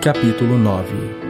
Capítulo 9.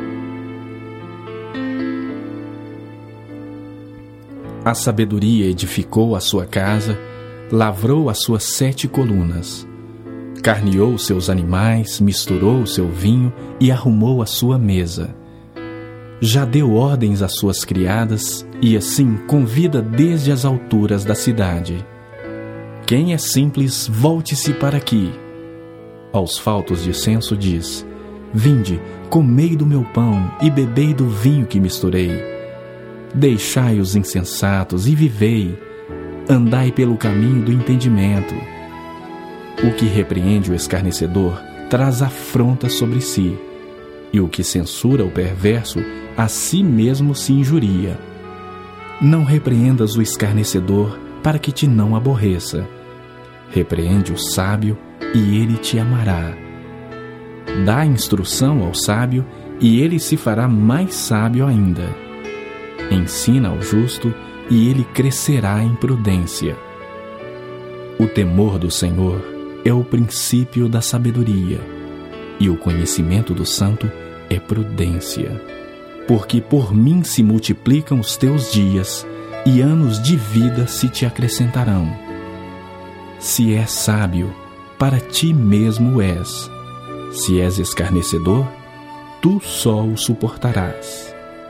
A sabedoria edificou a sua casa, lavrou as suas 7 colunas, carneou seus animais, misturou o seu vinho e arrumou a sua mesa. Já deu ordens às suas criadas e assim convida desde as alturas da cidade. Quem é simples, volte-se para aqui. Aos faltos de senso diz: vinde, comei do meu pão e bebei do vinho que misturei. Deixai os insensatos e vivei, andai pelo caminho do entendimento. O que repreende o escarnecedor traz afronta sobre si, e o que censura o perverso a si mesmo se injuria. Não repreendas o escarnecedor para que te não aborreça. Repreende o sábio e ele te amará. Dá instrução ao sábio e ele se fará mais sábio ainda. Ensina ao justo e ele crescerá em prudência. O temor do Senhor é o princípio da sabedoria, e o conhecimento do santo é prudência. Porque por mim se multiplicam os teus dias, e anos de vida se te acrescentarão. Se és sábio, para ti mesmo és. Se és escarnecedor, tu só o suportarás.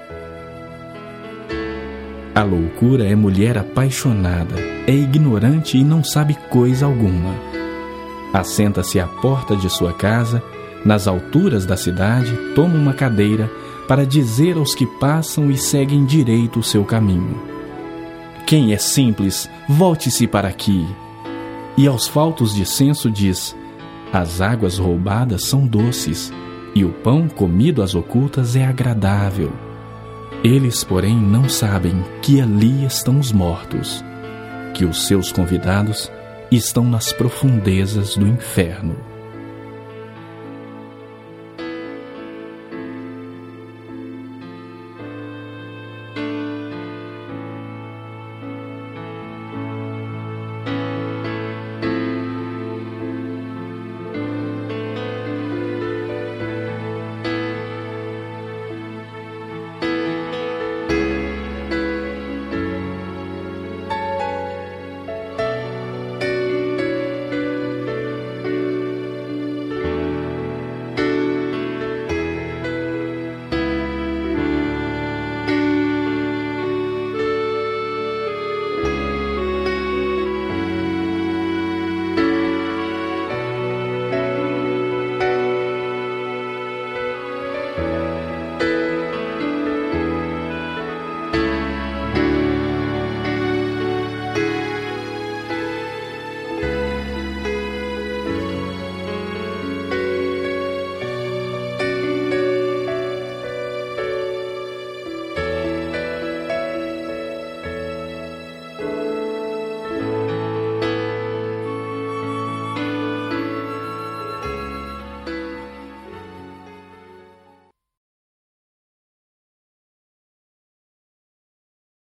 A loucura é mulher apaixonada, é ignorante e não sabe coisa alguma. Assenta-se à porta de sua casa, nas alturas da cidade, toma uma cadeira para dizer aos que passam e seguem direito o seu caminho. Quem é simples, volte-se para aqui. E aos faltos de senso diz: as águas roubadas são doces, e o pão comido às ocultas é agradável. Eles, porém, não sabem que ali estão os mortos, que os seus convidados estão nas profundezas do inferno.